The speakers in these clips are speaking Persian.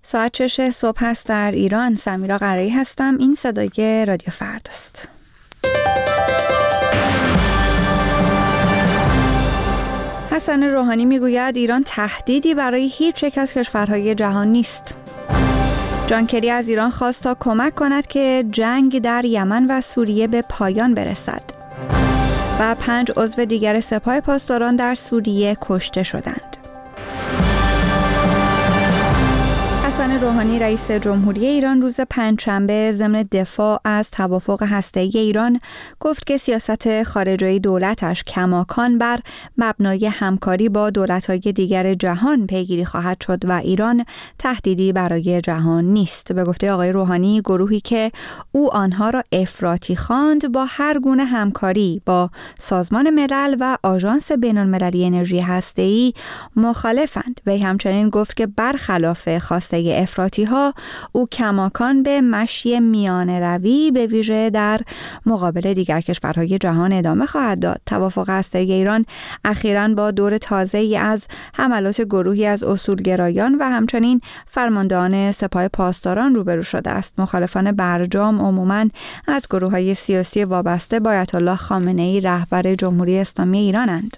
ساعت 6 صبح است در ایران. سمیرا قرایی هستم. این صدای رادیو فرداست. حسن روحانی میگوید ایران تهدیدی برای هیچ یک از کشورهای جهان نیست. جان کری از ایران خواست تا کمک کند که جنگ در یمن و سوریه به پایان برسد. و 5 عضو دیگر سپاه پاسداران در سوریه کشته شدند. حسن روحانی رئیس جمهوری ایران روز پنجشنبه ضمن دفاع از توافق هسته‌ای ایران گفت که سیاست خارجی دولتش کماکان بر مبنای همکاری با دولت‌های دیگر جهان پیگیری خواهد شد و ایران تهدیدی برای جهان نیست. به گفته آقای روحانی، گروهی که او آنها را افراطی خواند با هر گونه همکاری با سازمان ملل و آژانس بین‌المللی انرژی هسته‌ای مخالفند. وی همچنین گفت که برخلاف خواسته افراطی ها او کماکان به مشی میانه روی به ویژه در مقابل دیگر کشورهای جهان ادامه خواهد داد. توافق هسته‌ای ایران اخیراً با دور تازه‌ای از حملات گروهی از اصولگرایان و همچنین فرماندهان سپاه پاسداران روبرو شده است. مخالفان برجام عموماً از گروه‌های سیاسی وابسته با آیت الله خامنه‌ای رهبر جمهوری اسلامی ایرانند.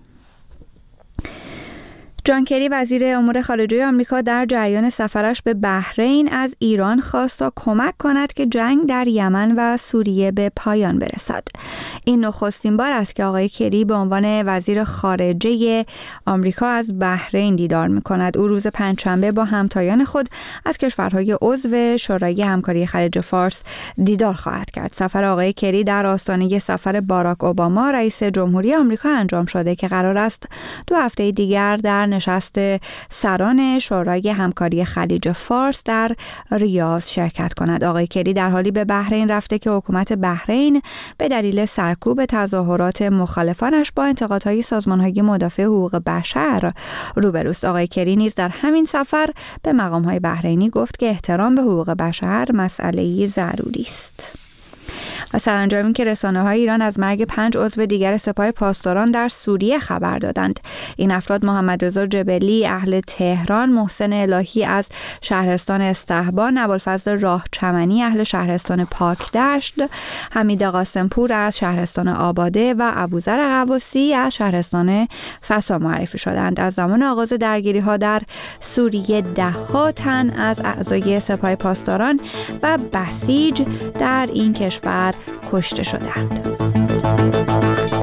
جان کری وزیر امور خارجه آمریکا در جریان سفرش به بحرین از ایران خواست تا کمک کند که جنگ در یمن و سوریه به پایان برسد. این نخستین بار است که آقای کری به عنوان وزیر خارجه آمریکا از بحرین دیدار می‌کند. او روز پنجشنبه با همتایان خود از کشورهای عضو شورای همکاری خلیج فارس دیدار خواهد کرد. سفر آقای کری در آستانه سفر باراک اوباما رئیس جمهوری آمریکا انجام شده که قرار است 2 هفته دیگر در نشست سران شورای همکاری خلیج فارس در ریاض شرکت کند. آقای کری در حالی به بحرین رفته که حکومت بحرین به دلیل سرکوب تظاهرات مخالفانش با انتقادهای سازمان‌های مدافع حقوق بشر روبروست. آقای کری نیز در همین سفر به مقام‌های بحرینی گفت که احترام به حقوق بشر مسئله‌ای ضروری است. و سرانجام که رسانه‌های ایران از مرگ 5 عضو دیگر سپاه پاسداران در سوریه خبر دادند. این افراد محمد رضا جبلی اهل تهران، محسن الهی از شهرستان استحبان، ابوالفضل راهچمنی اهل شهرستان پاکدشت، حمید قاسمپور از شهرستان آباده و ابوذر غواصی از شهرستان فسا معرفی شدند. از زمان آغاز درگیری‌ها در سوریه 10 تن از اعضای سپاه پاسداران و بسیج در این کشور کشته شدند.